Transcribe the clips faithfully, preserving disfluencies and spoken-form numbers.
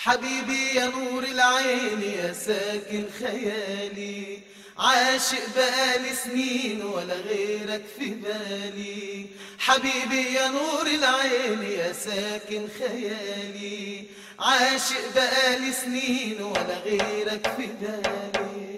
حبيبي يا نور العين يا ساكن خيالي، عاشق بقالي سنين ولا غيرك في بالي. حبيبي يا نور العين يا ساكن خيالي، عاشق بقالي سنين ولا غيرك في بالي.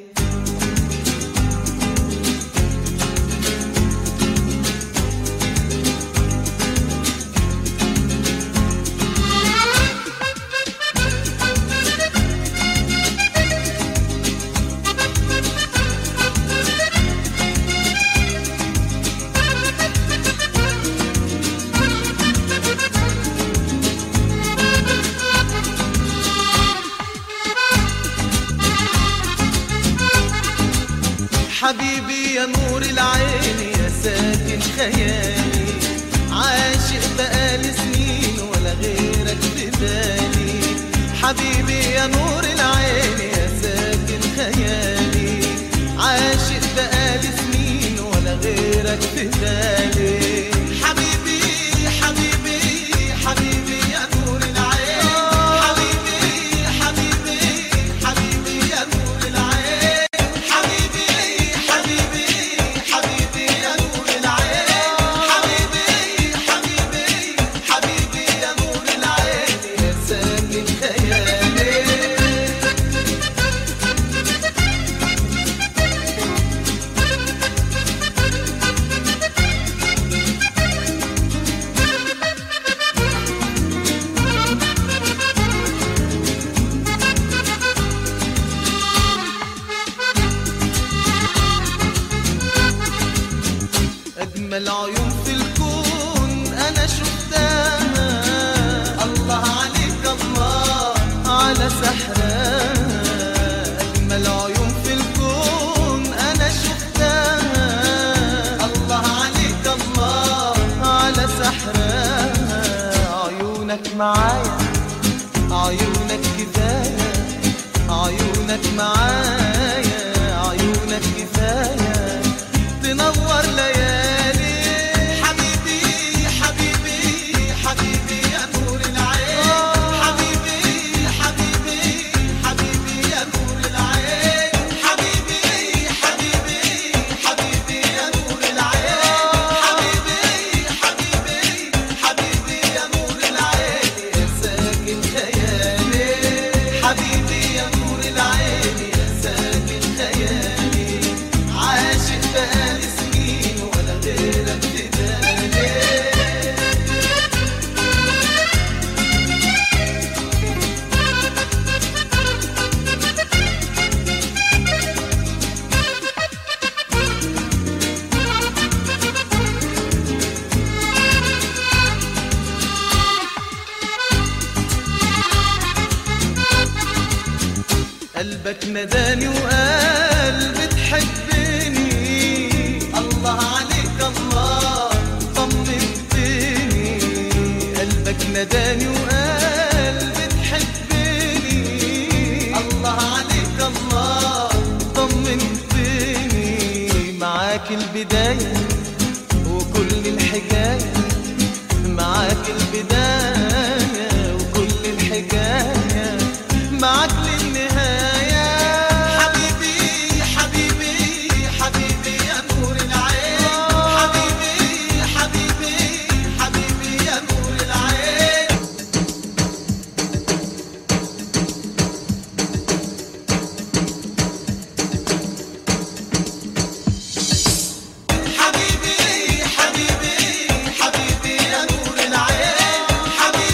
حبيبي يا نور العين يا ساكن خيالي، عاشق بقالي سنين ولا غيرك في بالي. حبيبي يا نور العين يا ساكن خيالي، عاشق بقالي سنين ولا غيرك في بالي. حبيبي حبيبي حبيبي يا نور العين، حبيبي حبيبي حبيبي يا نور العين، حبيبي حبيبي حبيبي يا نور العين، حبيبي حبيبي حبيبي يا نور العين يا ساكن خيالي. أجمل عيون في الكون أنا شفتها، الله عليك الله على سحرها. أجمل عيون في الكون أنا شفتها، الله عليك الله على سحرها. عيونك معايا عيونك كفاية، عيونك معايا عيونك كفاية تنور ليالي. حبيبي حبيبي حبيبي يا نور العين، حبيبي حبيبي حبيبي يا نور العين، حبيبي حبيبي حبيبي يا نور العين، حبيبي حبيبي حبيبي يا نور العين يا ساكن خيالي. حبيبي يا نور العين يا ساكن خيالي، عاشق بقالي سنين ولا غيرك في بالي. قلبك نداني وقال بتحبني، الله عليك الله طمنتني. قلبك نداني وقال بتحبني، الله عليك الله طمنتني. معاك البداية وكل الحكاية، معاك البداية وكل الحكاية، معاك للنهاية. حبيبي حبيبي حبيبي يا نور العين، حبيبي حبيبي حبيبي يا نور العين. حبيبي حبيبي حبيبي يا نور العين، حبيبي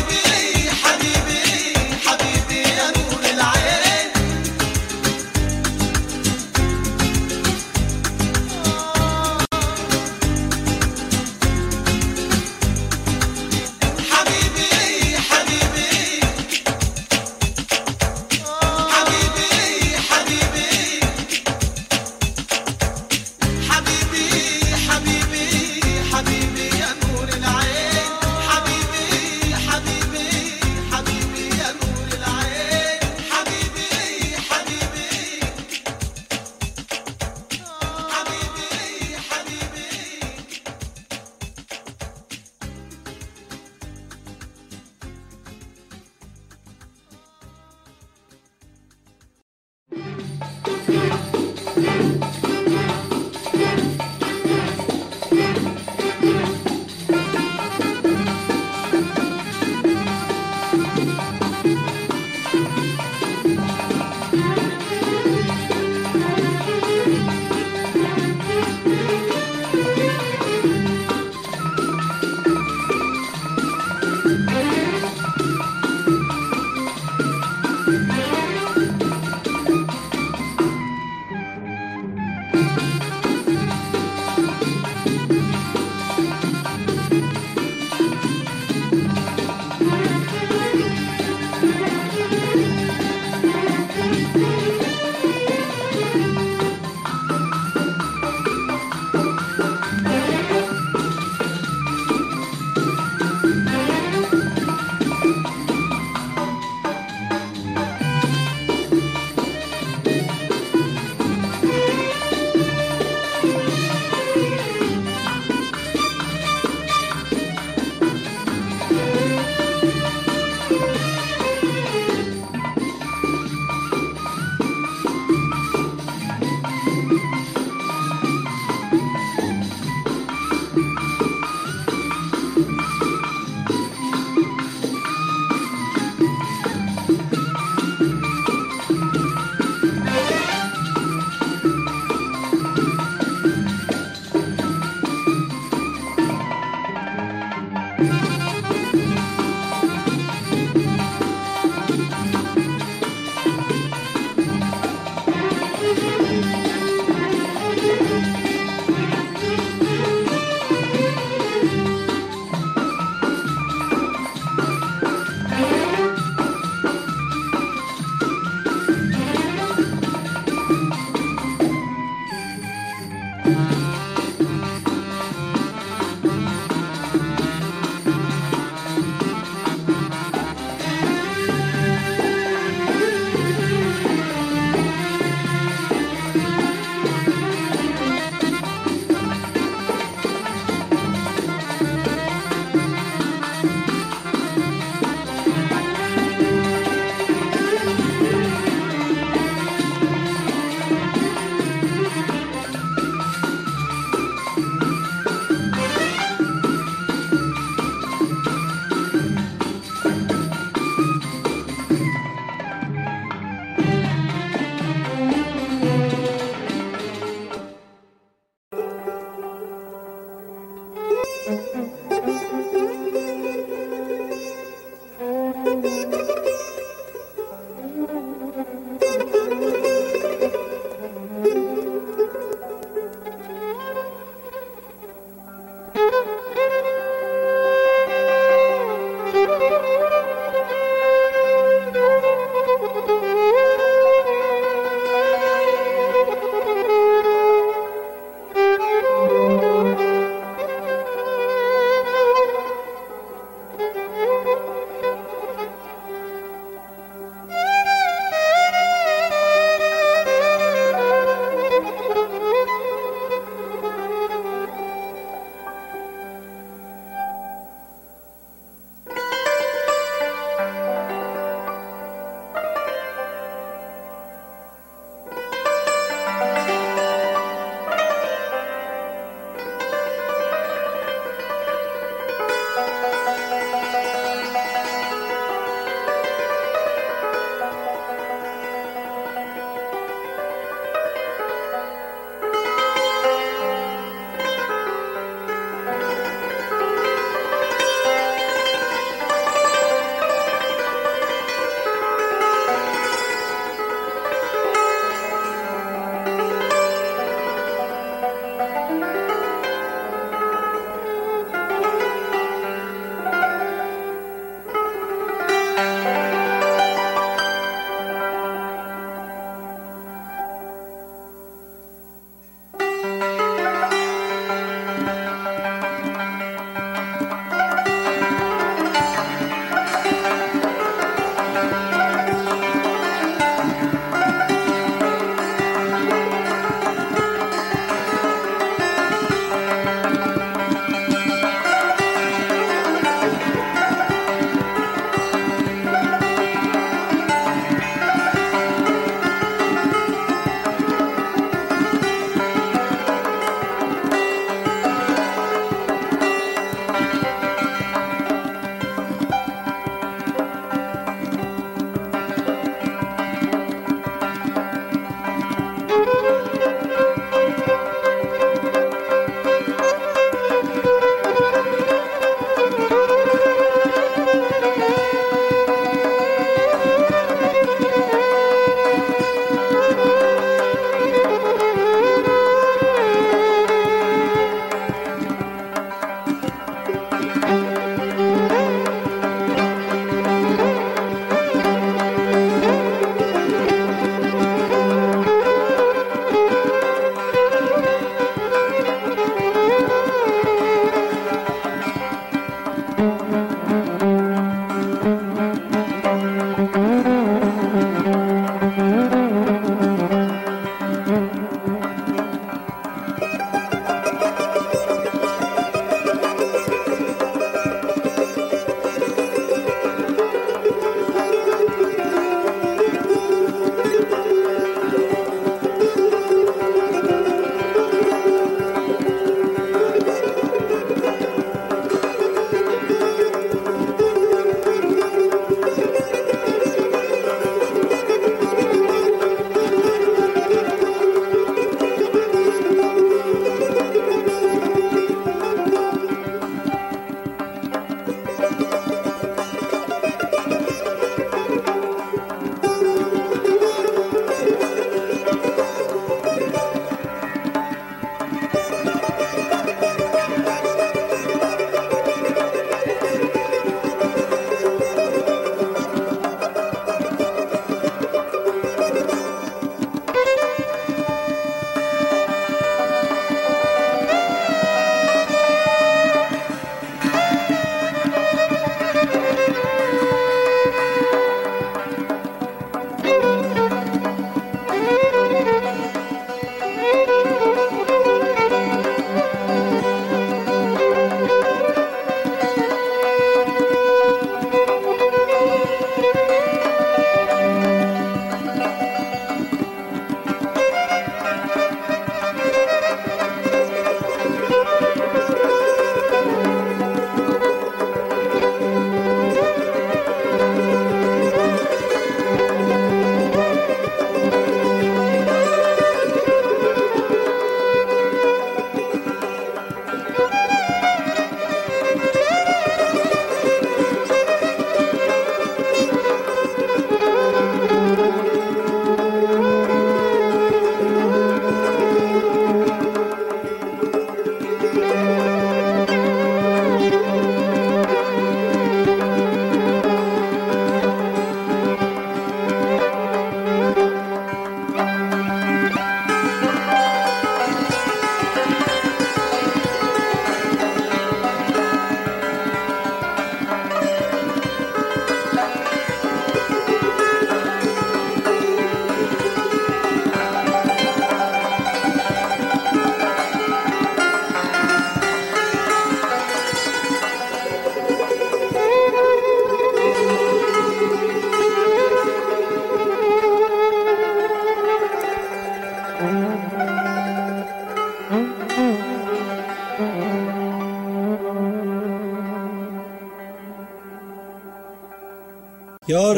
یا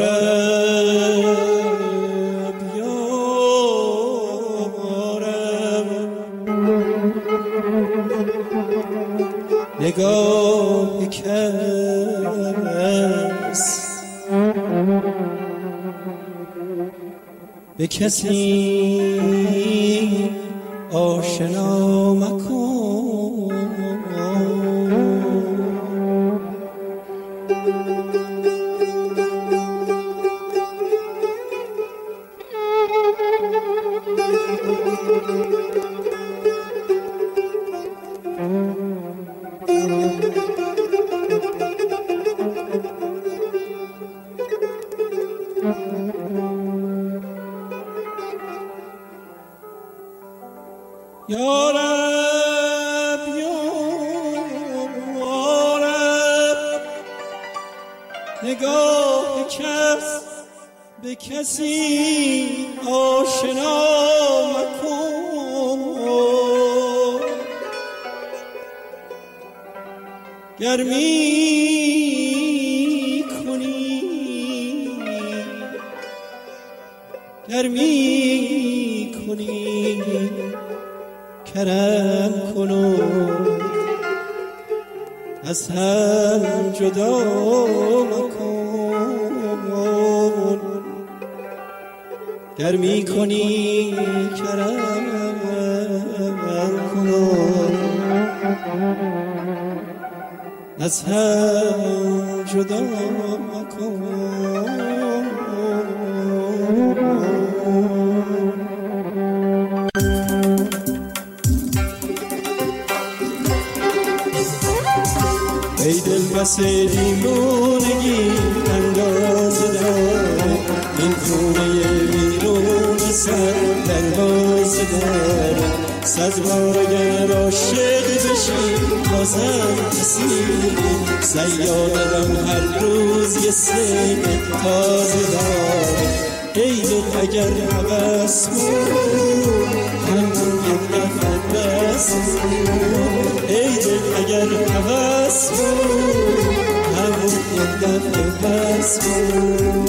رب یا رب نگاه کس به کسی آشنا مکن. یا رب یا رب نگاه کس به کسی آشنا مکن. گر می کنی گر می کنی کرم کنو از هم جدا مکن. گر می کنی کرم کنو از هم جدا مکن. ای دل بس دیوانگی اندازه داره، این خونه بیرون سر دروازه داره. صد بار اگر عاشق بشی بازم رسیدی، صیادم هر روز یه سیب تازه داره. ای دل اگر هوس بود همون یک دفعه بس بود. ای دل اگر هوس بود همون یک دفعه بس بود.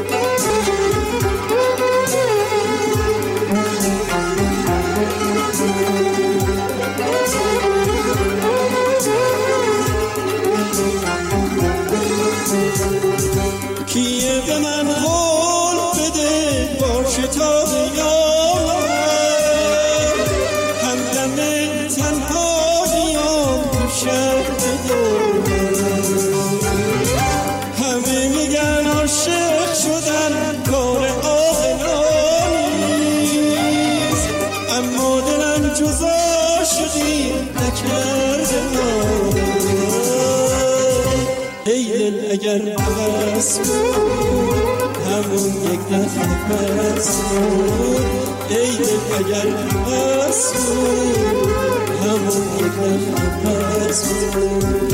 کیه به من قول بده باشه تا قیامت، همدم تنهاییام تو شب بدارم. همه میگن عاشق شدن کار عاقلانیست، اما دلم جزا شدی نکرده نام. ای دل اگر هوس بود همون یک دفعه بس بود. ای دل اگر هوس بود همون یک دفعه بس بود.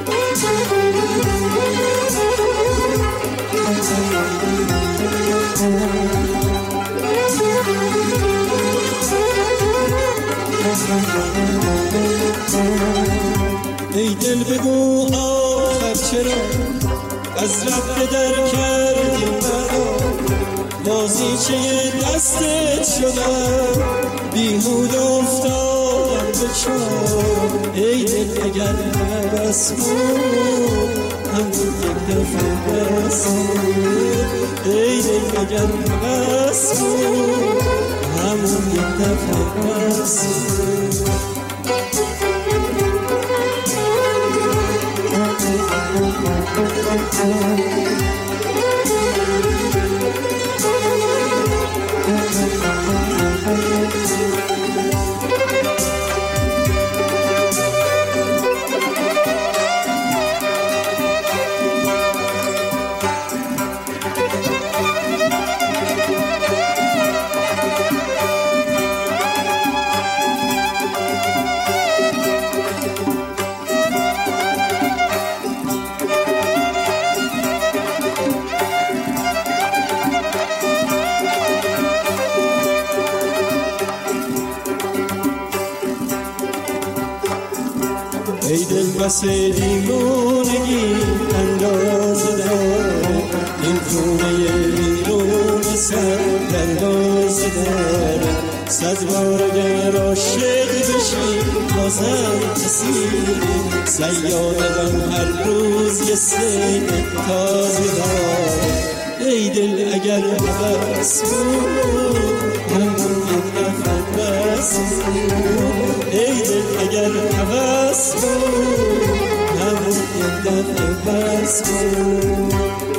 ای دل بگو آخر چرا از رب در کردی مرا، بازیچه دستت شدم بیهوده افتادم به چاه. ای دل اگر هوس بود همون یک دفعه بس بود. ای دل اگر هوس بود همون یک دفعه بس بود. ای دل بس دیوانگی اندازه داره، این صد بار اگر عاشق بشی بازم اسیری صیاد غم هر روز یه سین تازه دار ای دل اگر هوس بود همون یک دفعه بس بود ای دل اگر هوس بود همون یک دفعه بس بود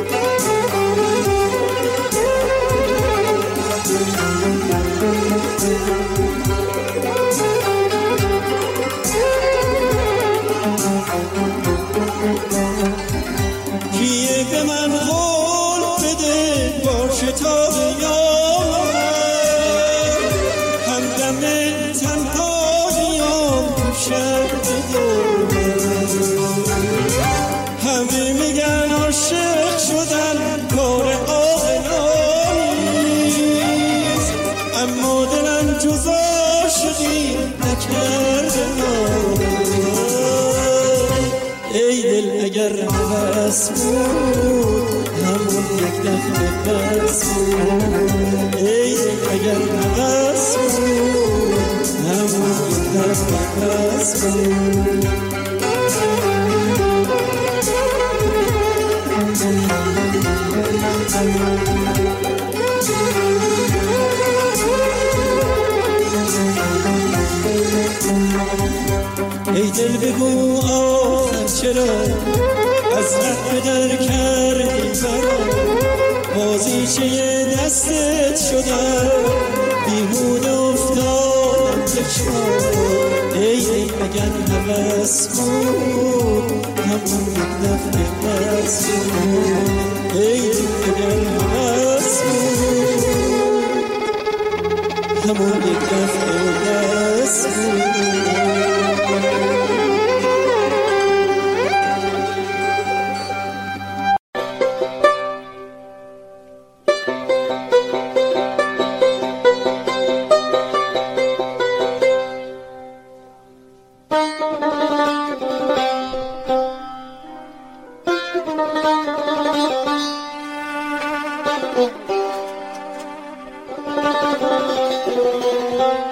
کیه به من قول بده باشه تا بیام همدم تنها بیام شب همه میگن عاشق شدن کار عاقلانه نیست اما دلم جز عاشقی نکرده ای دل اگر هوس بود همون یک دفعه بس بود ای دل اگر هوس بود همون یک دفعه بس بود ای دل بگو آخر چرا از رد در کردی برا بازیچه دستت شدم بیهوده افتادم به چار ای دل اگر هوس بود همون یک دفعه بس بود ای دل اگر هوس بود همون یک دفعه بس بود Thank you.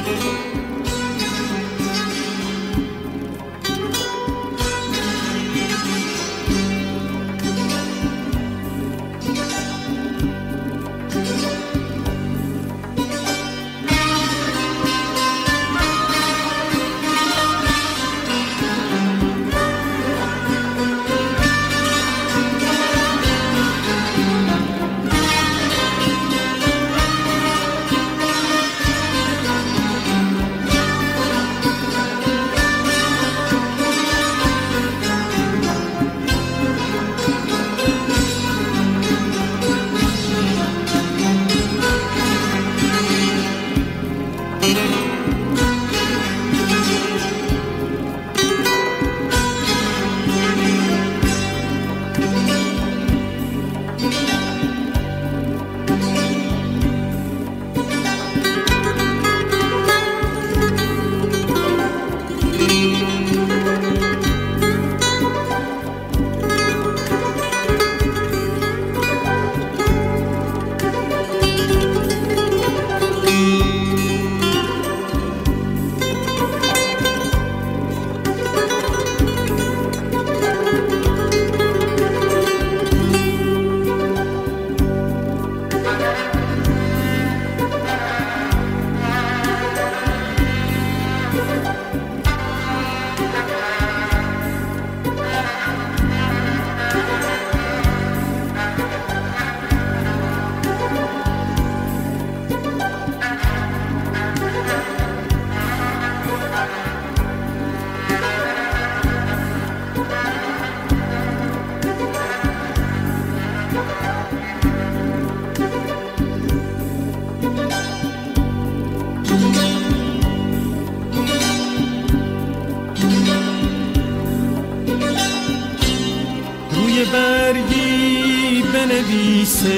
برگی بنویسش،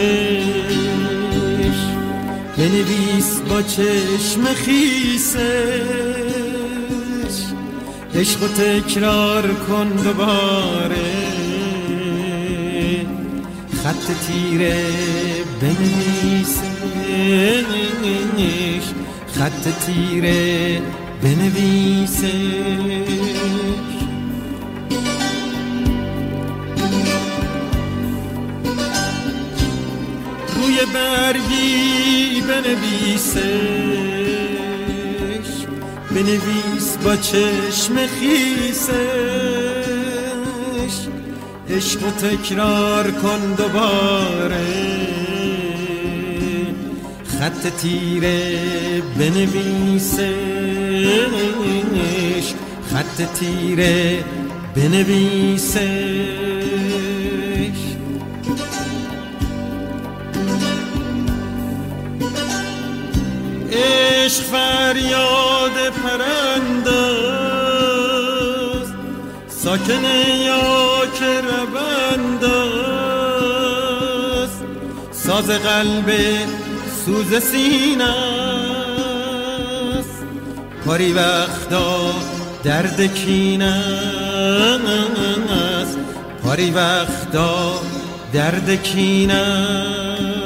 بنویس با چشم خیسش، عشق و تکرار کن دوباره، خط تیره بنویسش، خط تیره بنویسش. روی برگی بنویسش، بنویس با چشم خیسش، عشق و تکرار کن دوباره، خط تیره بنویسش، خط تیره بنویسش. عشق فریاد پرنداست، ساکن یا که ربنداست، ساز قلب سوز سینه است، پاری وقتا درد کینه است، پاری وقتا درد کینه است.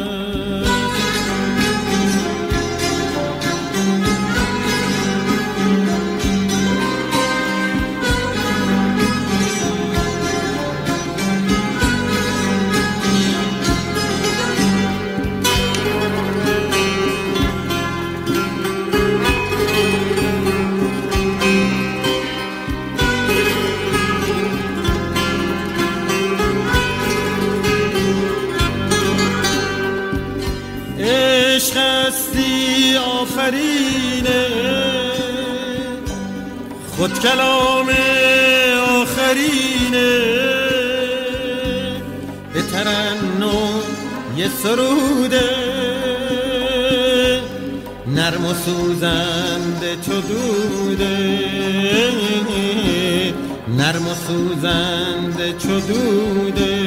عشق هستی آفرینه، خود کلام آخرینه، به ترنم یه سروده، نرم و سوزنده چو دوده، نرم و سوزنده چو دوده.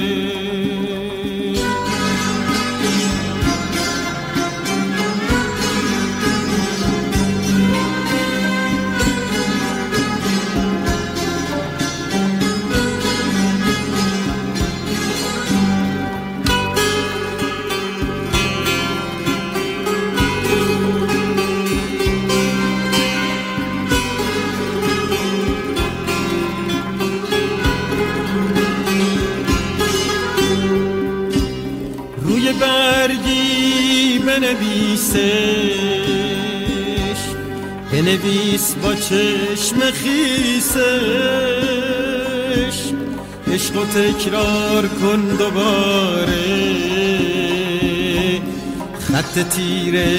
بنویس با چشم خیسش، عشق و تکرار کن دوباره، خط تیره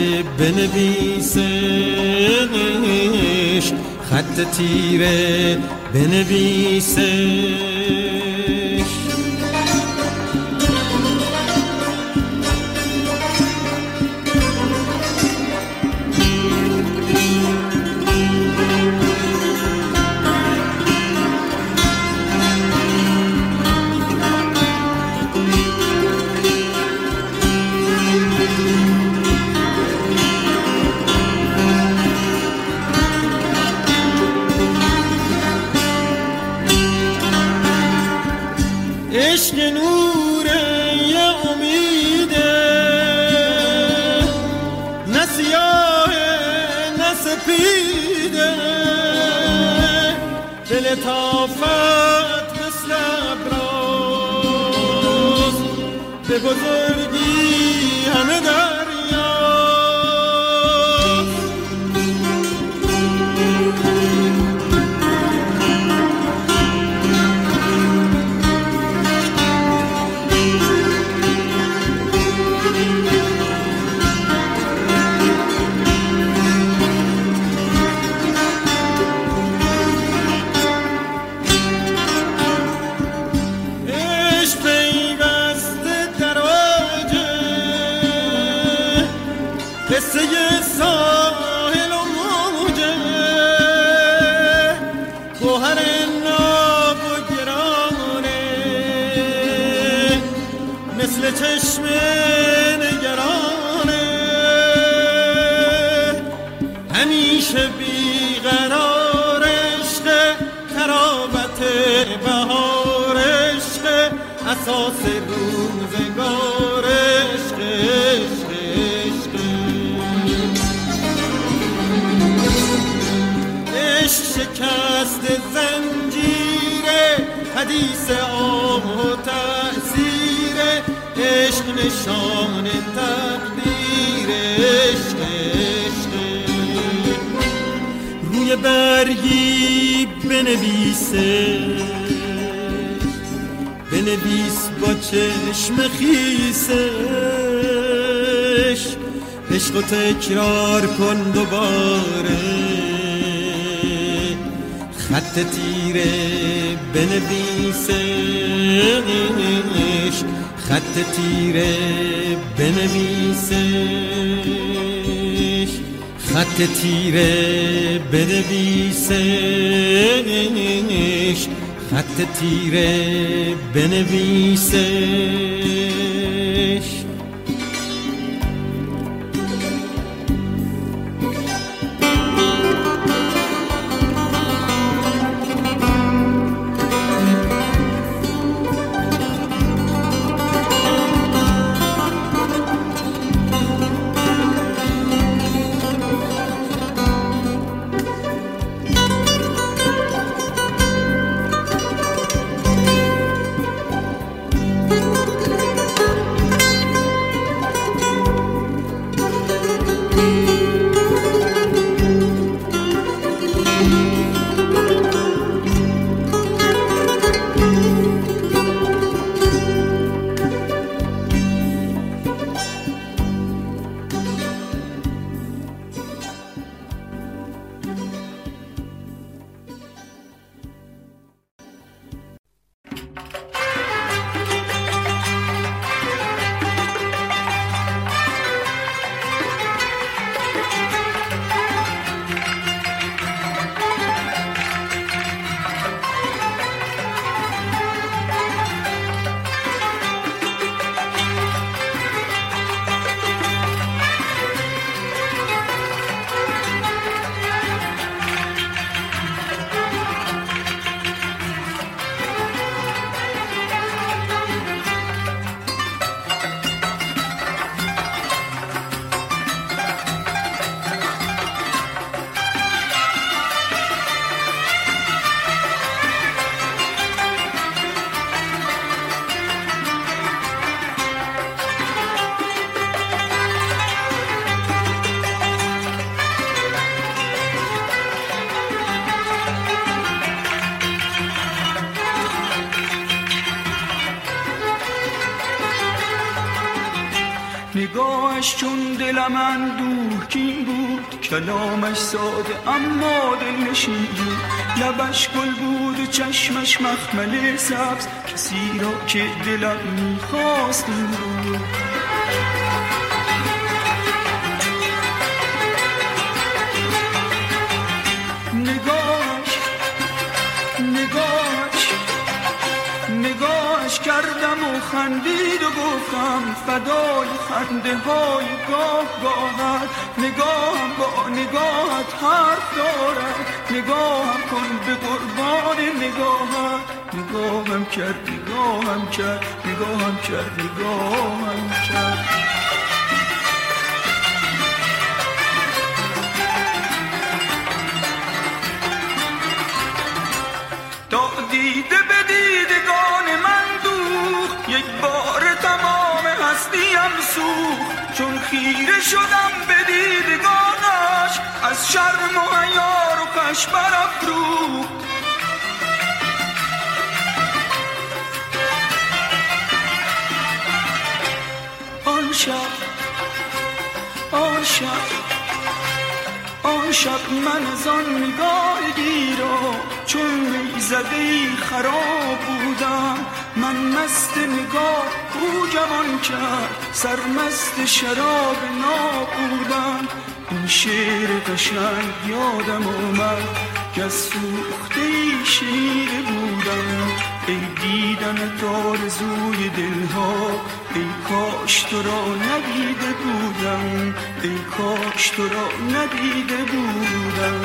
بنویسش، خط تیره بنویسش. عشق نوره یه امیده، نه سیاه نه سپیده، دل طافت مثل ابراز، به بزرگی همه دریا. قصه ساحل و موجه، گوهر ناب و گرانه، مثل چشم نگرانه، همیشه بیقرار عشق، ترابط بهار عشق، اساس روزگار عشق. شکست زنجیره، حدیث آه و تأثیر عشق، نشان تقدیر عشق. روی برگی بنویسه، بنویس با چشم خیسش، عشق و تکرار کن دوباره، خط تیره بنویسش، خط تیره بنویسش، خط تیره بنویسش، خط تیره بنویسش. نگاهش چون دلم اندوهگین بود، کلامش ساده اما دلنشین بود. لبش گل بود و چشمش مخمل سبز، کسی را که دلم میخواست این بود. نگاهش نگاهش نگاهش کردم و خندید و گفتم فدای خنده های گاه گاهت. نگاهم با نگاهت حرف دارد، نگاهم کن به قربان نگاهت. نگاهم کرد نگاهم کرد نگاهم کرد نگاهم کرد. تا دیده به دیدگان من دوخت، یک بار تمام هستیم سوخت. چون خیره شدم به دیدگانش، از شرم و حیا رخش برافروخت. آن شب آن شب آن شب من از آن نگاه دیرا چون میزدهی خراب بودم. من مست نگاه او جوان کرد، سرمست شراب ناب بودم. این شعر قشنگ یادم آمد که از سوختهی شنیده بودم. ای دیدنت آرزوی دلها، ای کاش تو را ندیده بودم، ای کاش تو را ندیده بودم.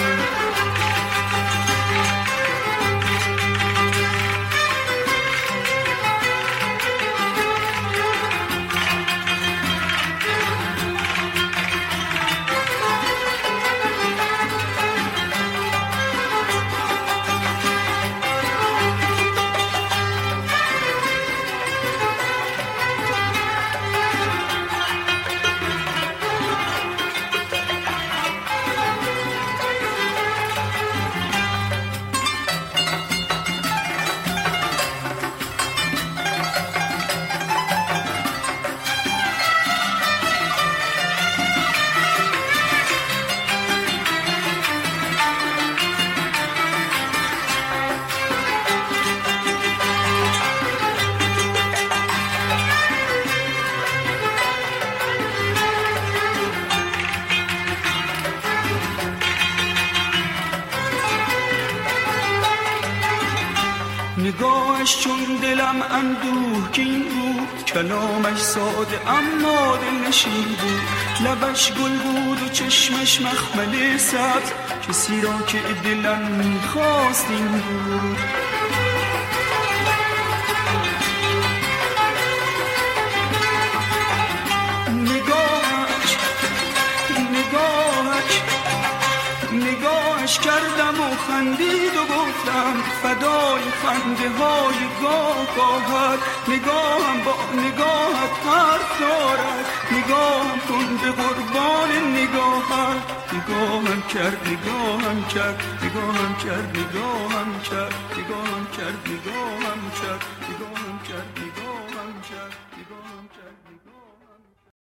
نگاهش چون دلم اندوهگین بود، کلامش ساده اما دلنشین بود. لبش گل بود و چشمش مخمل سبز، کسی را که دلم میخواست این بود. نگاهش نگاهش نگاهش کردم و خندید و گفتم فدای خنده های گاه گاهت. نگاهم با نگاهت حرف دارد، نگاهم کن به قربان نگاهت. نگاهم کرد نگاهم کرد نگاهم کرد نگاهم کرد نگاهم کرد نگاهم کرد نگاهم کرد